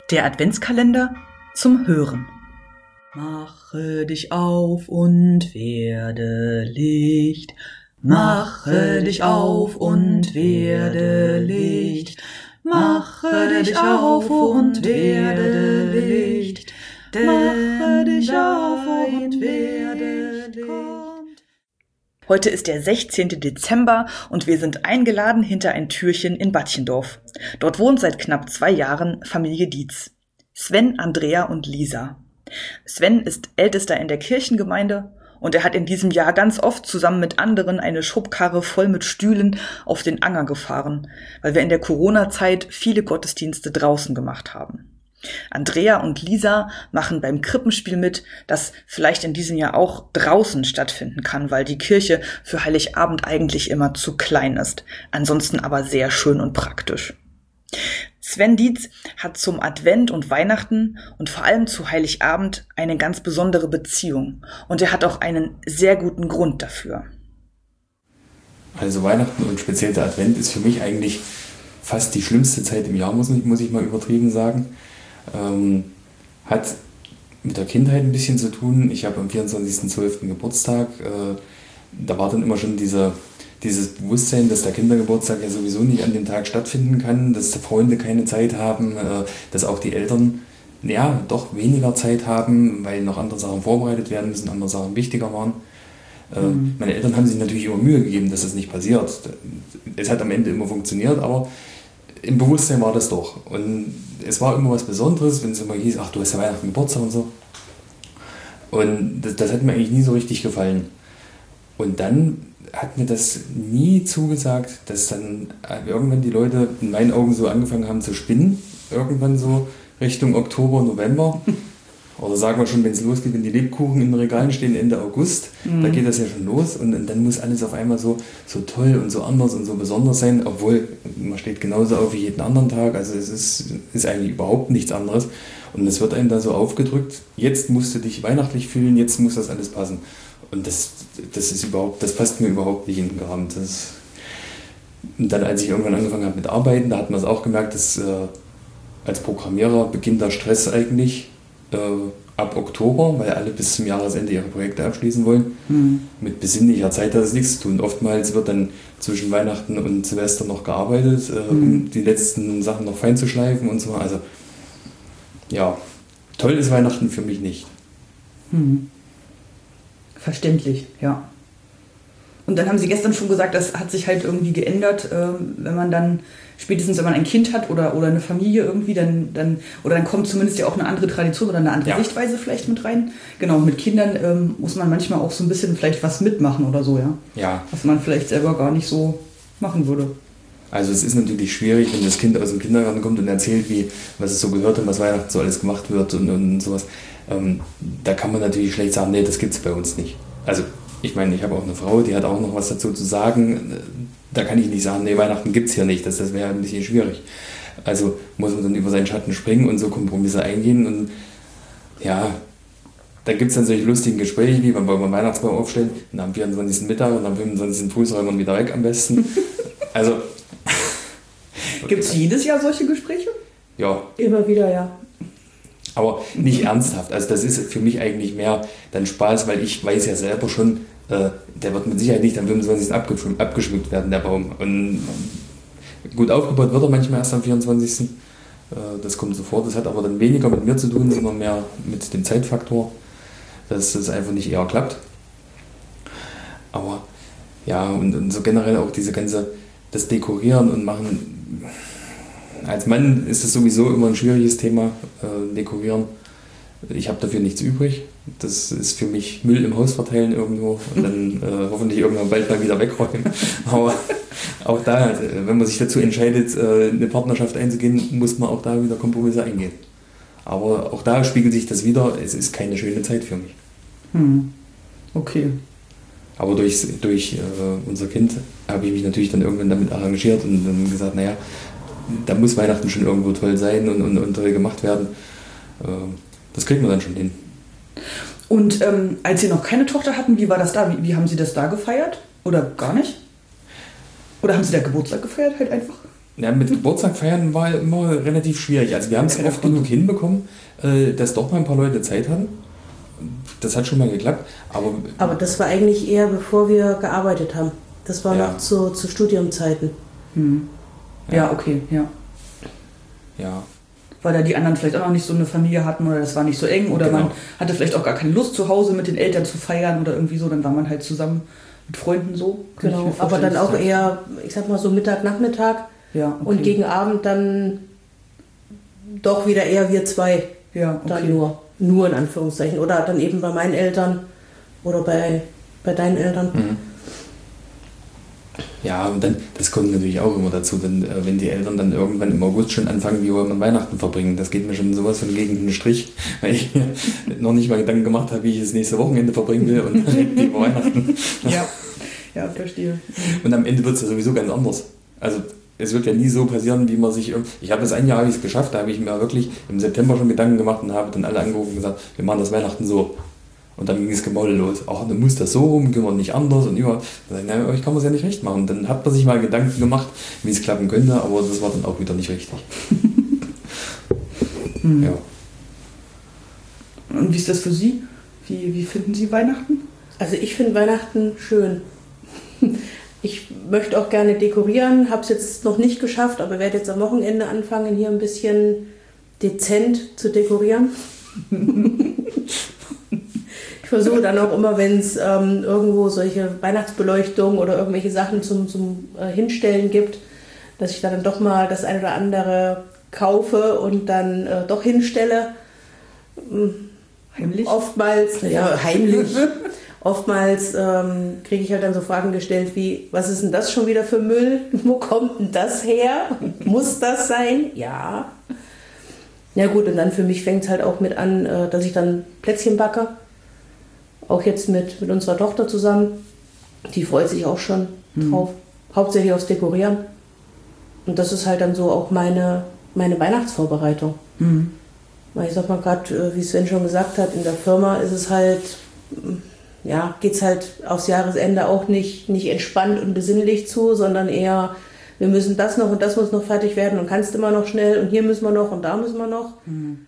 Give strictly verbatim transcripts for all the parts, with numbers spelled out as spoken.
Der Adventskalender zum Hören. Mache dich auf und werde Licht. Mache dich auf und werde Licht. Mache dich auf und werde Licht. Mache dich auf und werde Licht. Heute ist der sechzehnte Dezember und wir sind eingeladen hinter ein Türchen in Batchendorf. Dort wohnt seit knapp zwei Jahren Familie Dietz. Sven, Andrea und Lisa. Sven ist Ältester in der Kirchengemeinde und er hat in diesem Jahr ganz oft zusammen mit anderen eine Schubkarre voll mit Stühlen auf den Anger gefahren, weil wir in der Corona-Zeit viele Gottesdienste draußen gemacht haben. Andrea und Lisa machen beim Krippenspiel mit, das vielleicht in diesem Jahr auch draußen stattfinden kann, weil die Kirche für Heiligabend eigentlich immer zu klein ist, ansonsten aber sehr schön und praktisch. Sven Dietz hat zum Advent und Weihnachten und vor allem zu Heiligabend eine ganz besondere Beziehung und er hat auch einen sehr guten Grund dafür. Also Weihnachten und speziell der Advent ist für mich eigentlich fast die schlimmste Zeit im Jahr, muss ich, muss ich mal übertrieben sagen. Ähm, hat mit der Kindheit ein bisschen zu tun. Ich habe am vierundzwanzigsten zwölften Geburtstag. Äh, da war dann immer schon diese, dieses Bewusstsein, dass der Kindergeburtstag ja sowieso nicht an dem Tag stattfinden kann, dass die Freunde keine Zeit haben, äh, dass auch die Eltern ja doch weniger Zeit haben, weil noch andere Sachen vorbereitet werden müssen, andere Sachen wichtiger waren. Äh, mhm. Meine Eltern haben sich natürlich immer Mühe gegeben, dass das nicht passiert. Es hat am Ende immer funktioniert, aber im Bewusstsein war das doch. Und es war immer was Besonderes, wenn es immer hieß, ach, du hast ja Weihnachten Geburtstag und so. Und das, das hat mir eigentlich nie so richtig gefallen. Und dann hat mir das nie zugesagt, dass dann irgendwann die Leute in meinen Augen so angefangen haben zu spinnen. Irgendwann so Richtung Oktober, November. Oder sagen wir schon, wenn es losgeht, wenn die Lebkuchen in den Regalen stehen Ende August, mhm. da geht das ja schon los und, und dann muss alles auf einmal so, so toll und so anders und so besonders sein, obwohl man steht genauso auf wie jeden anderen Tag, also es ist, ist eigentlich überhaupt nichts anderes und es wird einem da so aufgedrückt, jetzt musst du dich weihnachtlich fühlen, jetzt muss das alles passen und das, das ist überhaupt, das passt mir überhaupt nicht in den Kram. Das, und dann, als ich irgendwann angefangen habe mit Arbeiten, da hat man es auch gemerkt, dass äh, als Programmierer beginnt der Stress eigentlich Äh, ab Oktober, weil alle bis zum Jahresende ihre Projekte abschließen wollen. Mhm. Mit besinnlicher Zeit hat es nichts zu tun. Oftmals wird dann zwischen Weihnachten und Silvester noch gearbeitet, äh, mhm. um die letzten Sachen noch fein zu schleifen und so. Also ja, toll ist Weihnachten für mich nicht. Mhm. Verständlich, ja. Und dann haben Sie gestern schon gesagt, das hat sich halt irgendwie geändert, äh, wenn man dann, spätestens wenn man ein Kind hat oder, oder eine Familie irgendwie, dann, dann, oder dann kommt zumindest ja auch eine andere Tradition oder eine andere ja. Sichtweise vielleicht mit rein. Genau, mit Kindern ähm, muss man manchmal auch so ein bisschen vielleicht was mitmachen oder so, ja. Ja. Was man vielleicht selber gar nicht so machen würde. Also es ist natürlich schwierig, wenn das Kind aus dem Kindergarten kommt und erzählt, wie, was es so gehört und was Weihnachten so alles gemacht wird und, und sowas. Ähm, da kann man natürlich schlecht sagen, nee, das gibt es bei uns nicht. Also ich meine, ich habe auch eine Frau, die hat auch noch was dazu zu sagen. Da kann ich nicht sagen, nee, Weihnachten gibt es hier nicht. Das, das wäre ein bisschen schwierig. Also muss man dann über seinen Schatten springen und so Kompromisse eingehen. Und ja, da gibt es dann solche lustigen Gespräche, wie beim Weihnachtsbaum aufstellen, und am vierundzwanzigsten Mittag und am fünfundzwanzigsten Fuß räumen wieder weg am besten. Also gibt es jedes Jahr solche Gespräche? Ja. Immer wieder, ja. Aber nicht ernsthaft. Also das ist für mich eigentlich mehr dann Spaß, weil ich weiß ja selber schon, äh, der wird mit Sicherheit nicht am fünfundzwanzigsten abgeschmückt, abgeschmückt werden, der Baum. Und gut aufgebaut wird er manchmal erst am vierundzwanzigsten Äh, das kommt sofort. Das hat aber dann weniger mit mir zu tun, sondern mehr mit dem Zeitfaktor, dass das einfach nicht eher klappt. Aber ja, und, und so generell auch diese ganze, das Dekorieren und Machen. Als Mann ist es sowieso immer ein schwieriges Thema, äh, dekorieren. Ich habe dafür nichts übrig. Das ist für mich Müll im Haus verteilen irgendwo und dann äh, hoffentlich irgendwann bald mal wieder wegräumen. Aber auch da, wenn man sich dazu entscheidet, äh, eine Partnerschaft einzugehen, muss man auch da wieder Kompromisse eingehen. Aber auch da spiegelt sich das wieder, es ist keine schöne Zeit für mich. Hm. Okay. Aber durch, durch äh, unser Kind habe ich mich natürlich dann irgendwann damit arrangiert und dann gesagt, naja, da muss Weihnachten schon irgendwo toll sein und, und, und toll gemacht werden. Das kriegt man dann schon hin. Und ähm, als Sie noch keine Tochter hatten, wie war das da? Wie, wie haben Sie das da gefeiert? Oder gar nicht? Oder haben Sie da Geburtstag gefeiert halt einfach? Ja, mit Geburtstag feiern war immer relativ schwierig. Also wir haben es oft genug hinbekommen, äh, dass doch mal ein paar Leute Zeit hatten. Das hat schon mal geklappt. Aber, aber das war eigentlich eher, bevor wir gearbeitet haben. Das war ja. noch zu, zu Studiumzeiten. Hm. Ja, ja, okay, ja. Ja. Weil da die anderen vielleicht auch noch nicht so eine Familie hatten oder das war nicht so eng oder genau. man hatte vielleicht auch gar keine Lust zu Hause mit den Eltern zu feiern oder irgendwie so, dann war man halt zusammen mit Freunden so. Genau, aber dann auch eher, ich sag mal so Mittag, Nachmittag ja, okay. und gegen Abend dann doch wieder eher wir zwei. Ja, okay. Dann nur, nur in Anführungszeichen. Oder dann eben bei meinen Eltern oder bei, bei deinen Eltern. Mhm. Ja, und dann, das kommt natürlich auch immer dazu, denn, äh, wenn die Eltern dann irgendwann im August schon anfangen, wie wollen wir Weihnachten verbringen, das geht mir schon sowas von gegen den Strich, weil ich mir noch nicht mal Gedanken gemacht habe, wie ich das nächste Wochenende verbringen will und dann reden die über Weihnachten. Ja, ja, verstehe. Und am Ende wird es ja sowieso ganz anders. Also es wird ja nie so passieren, wie man sich... Ich habe das ein Jahr habe ich es geschafft, da habe ich mir wirklich im September schon Gedanken gemacht und habe dann alle angerufen und gesagt, wir machen das Weihnachten so. Und dann ging das Gemaule los. Ach, dann muss das so rum, können wir nicht anders und überhaupt. Na, euch kann man es ja nicht recht machen. Dann hat man sich mal Gedanken gemacht, wie es klappen könnte, aber das war dann auch wieder nicht richtig. hm. Ja. Und wie ist das für Sie? Wie, wie finden Sie Weihnachten? Also ich finde Weihnachten schön. Ich möchte auch gerne dekorieren, habe es jetzt noch nicht geschafft, aber werde jetzt am Wochenende anfangen, hier ein bisschen dezent zu dekorieren. Ich versuche dann auch immer, wenn es ähm, irgendwo solche Weihnachtsbeleuchtung oder irgendwelche Sachen zum, zum äh, Hinstellen gibt, dass ich dann doch mal das eine oder andere kaufe und dann äh, doch hinstelle. Heimlich? Oftmals, ja, heimlich. Oftmals ähm, kriege ich halt dann so Fragen gestellt wie, was ist denn das schon wieder für Müll? Wo kommt denn das her? Muss das sein? Ja. Ja gut, und dann für mich fängt es halt auch mit an, äh, dass ich dann Plätzchen backe. Auch jetzt mit, mit unserer Tochter zusammen. Die freut sich auch schon mhm. drauf. Hauptsächlich aufs Dekorieren. Und das ist halt dann so auch meine, meine Weihnachtsvorbereitung. Mhm. Weil ich sag mal gerade, wie Sven schon gesagt hat, in der Firma ist es halt, ja, geht es halt aufs Jahresende auch nicht, nicht entspannt und besinnlich zu, sondern eher, wir müssen das noch und das muss noch fertig werden und kannst immer noch schnell und hier müssen wir noch und da müssen wir noch. Mhm.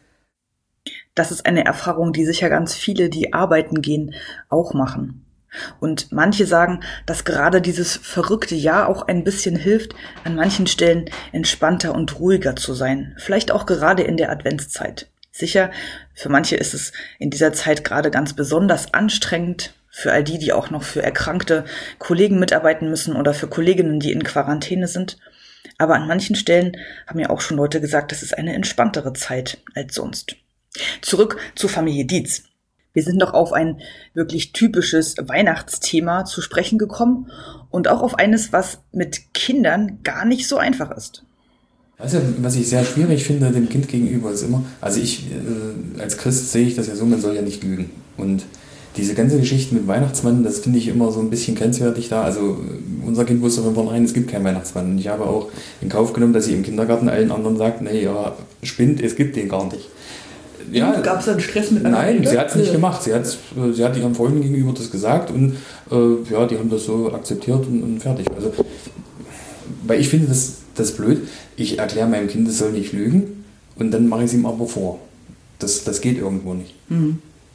Das ist eine Erfahrung, die sicher ganz viele, die arbeiten gehen, auch machen. Und manche sagen, dass gerade dieses verrückte Jahr auch ein bisschen hilft, an manchen Stellen entspannter und ruhiger zu sein. Vielleicht auch gerade in der Adventszeit. Sicher, für manche ist es in dieser Zeit gerade ganz besonders anstrengend. Für all die, die auch noch für erkrankte Kollegen mitarbeiten müssen oder für Kolleginnen, die in Quarantäne sind. Aber an manchen Stellen haben ja auch schon Leute gesagt, es ist eine entspanntere Zeit als sonst. Zurück zur Familie Dietz. Wir sind noch auf ein wirklich typisches Weihnachtsthema zu sprechen gekommen und auch auf eines, was mit Kindern gar nicht so einfach ist. Also, was ich sehr schwierig finde dem Kind gegenüber ist immer, also ich äh, als Christ sehe ich das ja so, man soll ja nicht lügen. Und diese ganze Geschichte mit Weihnachtsmann, das finde ich immer so ein bisschen grenzwertig da. Also unser Kind wusste von vornherein, es gibt keinen Weihnachtsmann. Und ich habe auch in Kauf genommen, dass sie im Kindergarten allen anderen sagt, nee, ja, spinnt, es gibt den gar nicht. Ja, gab es dann Stress mit einer Nein, Eltern? sie hat es nicht gemacht. Sie, sie hat ihren Freunden gegenüber das gesagt und äh, ja, die haben das so akzeptiert und, und fertig. Also, weil ich finde das, das blöd. Ich erkläre meinem Kind, es soll nicht lügen und dann mache ich es ihm aber vor. Das, das geht irgendwo nicht. Mhm.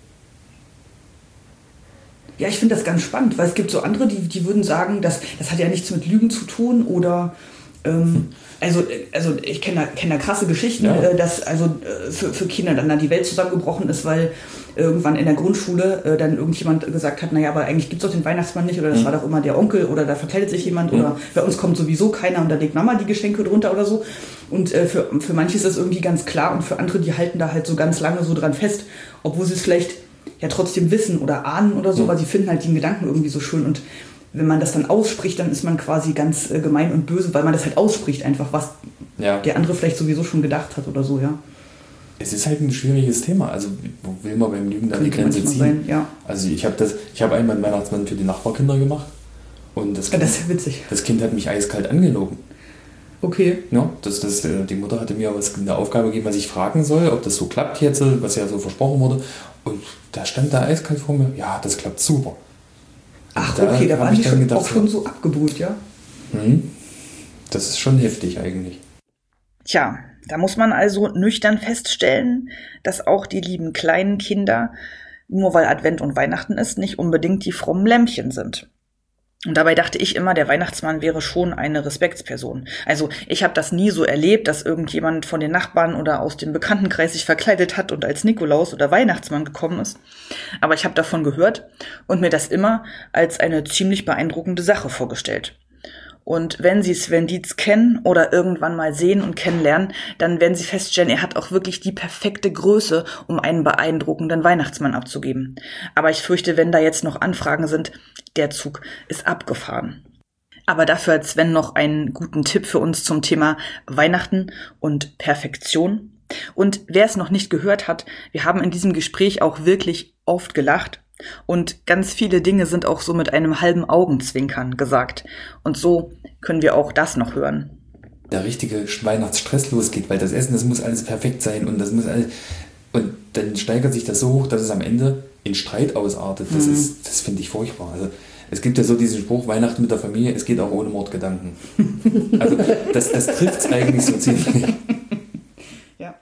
Ja, ich finde das ganz spannend, weil es gibt so andere, die, die würden sagen, dass, das hat ja nichts mit Lügen zu tun oder ähm, also, also ich kenne da, kenn da krasse Geschichten, ja. äh, dass also äh, für, für Kinder dann, dann die Welt zusammengebrochen ist, weil irgendwann in der Grundschule äh, dann irgendjemand gesagt hat, naja, aber eigentlich gibt es doch den Weihnachtsmann nicht oder das mhm. war doch immer der Onkel oder da verkleidet sich jemand mhm. oder bei uns kommt sowieso keiner und da legt Mama die Geschenke drunter oder so. Und äh, für, für manche ist das irgendwie ganz klar und für andere, die halten da halt so ganz lange so dran fest, obwohl sie es vielleicht ja trotzdem wissen oder ahnen oder so, mhm. weil sie finden halt den Gedanken irgendwie so schön und wenn man das dann ausspricht, dann ist man quasi ganz äh, gemein und böse, weil man das halt ausspricht einfach, was ja. der andere vielleicht sowieso schon gedacht hat oder so, ja. Es ist halt ein schwieriges Thema, also wo will man beim Lügen dann die Grenze ziehen? Sein, ja. Also ich habe das, ich habe einmal einen Weihnachtsmann für die Nachbarkinder gemacht und das, ja, kind, das ist ja witzig. Das Kind hat mich eiskalt angelogen. Okay. Ja, das, das, die Mutter hatte mir was, eine Aufgabe gegeben, was ich fragen soll, ob das so klappt jetzt, was ja so versprochen wurde. Und da stand da eiskalt vor mir, ja, das klappt super. Und ach, okay, da, da war ich dann gedacht, auch schon so abgebrüht, ja? Hm, das ist schon heftig eigentlich. Tja, da muss man also nüchtern feststellen, dass auch die lieben kleinen Kinder, nur weil Advent und Weihnachten ist, nicht unbedingt die frommen Lämmchen sind. Und dabei dachte ich immer, der Weihnachtsmann wäre schon eine Respektsperson. Also ich habe das nie so erlebt, dass irgendjemand von den Nachbarn oder aus dem Bekanntenkreis sich verkleidet hat und als Nikolaus oder Weihnachtsmann gekommen ist. Aber ich habe davon gehört und mir das immer als eine ziemlich beeindruckende Sache vorgestellt. Und wenn Sie Sven Dietz kennen oder irgendwann mal sehen und kennenlernen, dann werden Sie feststellen, er hat auch wirklich die perfekte Größe, um einen beeindruckenden Weihnachtsmann abzugeben. Aber ich fürchte, wenn da jetzt noch Anfragen sind, der Zug ist abgefahren. Aber dafür hat Sven noch einen guten Tipp für uns zum Thema Weihnachten und Perfektion. Und wer es noch nicht gehört hat, wir haben in diesem Gespräch auch wirklich oft gelacht. Und ganz viele Dinge sind auch so mit einem halben Augenzwinkern gesagt. Und so können wir auch das noch hören. Der richtige Weihnachtsstress losgeht, weil das Essen, das muss alles perfekt sein und das muss alles. Und dann steigert sich das so hoch, dass es am Ende in Streit ausartet. Das Mhm. ist, das finde ich furchtbar. Also es gibt ja so diesen Spruch, Weihnachten mit der Familie, es geht auch ohne Mordgedanken. Also das, das trifft es eigentlich so ziemlich. Ja.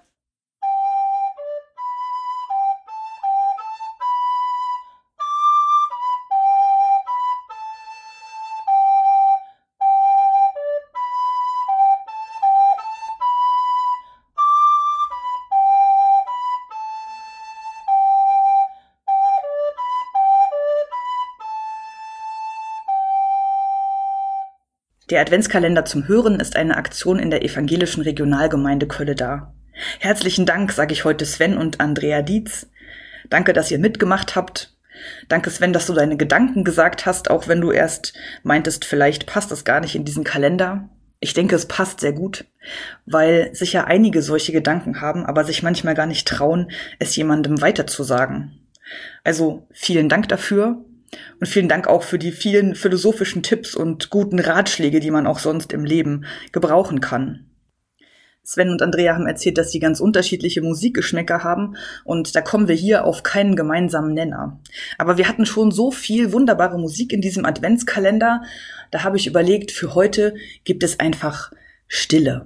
Der Adventskalender zum Hören ist eine Aktion in der evangelischen Regionalgemeinde Kölle-Dar. Herzlichen Dank, sage ich heute Sven und Andrea Dietz. Danke, dass ihr mitgemacht habt. Danke, Sven, dass du deine Gedanken gesagt hast, auch wenn du erst meintest, vielleicht passt das gar nicht in diesen Kalender. Ich denke, es passt sehr gut, weil sicher einige solche Gedanken haben, aber sich manchmal gar nicht trauen, es jemandem weiterzusagen. Also vielen Dank dafür. Und vielen Dank auch für die vielen philosophischen Tipps und guten Ratschläge, die man auch sonst im Leben gebrauchen kann. Sven und Andrea haben erzählt, dass sie ganz unterschiedliche Musikgeschmäcker haben und da kommen wir hier auf keinen gemeinsamen Nenner. Aber wir hatten schon so viel wunderbare Musik in diesem Adventskalender, da habe ich überlegt, für heute gibt es einfach Stille.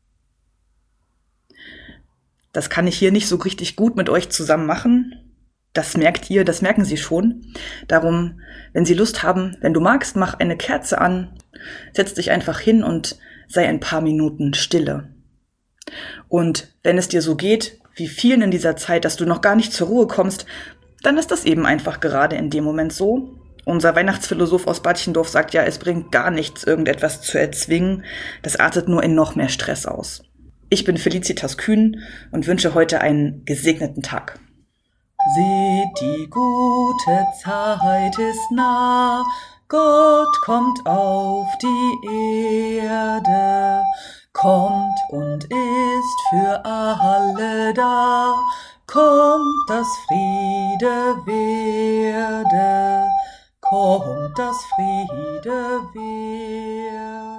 Das kann ich hier nicht so richtig gut mit euch zusammen machen. Das merkt ihr, das merken Sie schon. Darum, wenn Sie Lust haben, wenn du magst, mach eine Kerze an, setz dich einfach hin und sei ein paar Minuten stille. Und wenn es dir so geht, wie vielen in dieser Zeit, dass du noch gar nicht zur Ruhe kommst, dann ist das eben einfach gerade in dem Moment so. Unser Weihnachtsphilosoph aus Batchendorf sagt ja, es bringt gar nichts, irgendetwas zu erzwingen. Das artet nur in noch mehr Stress aus. Ich bin Felicitas Kühn und wünsche heute einen gesegneten Tag. Seht, die gute Zeit ist nah, Gott kommt auf die Erde, kommt und ist für alle da, kommt, dass Friede werde, kommt, dass Friede werde.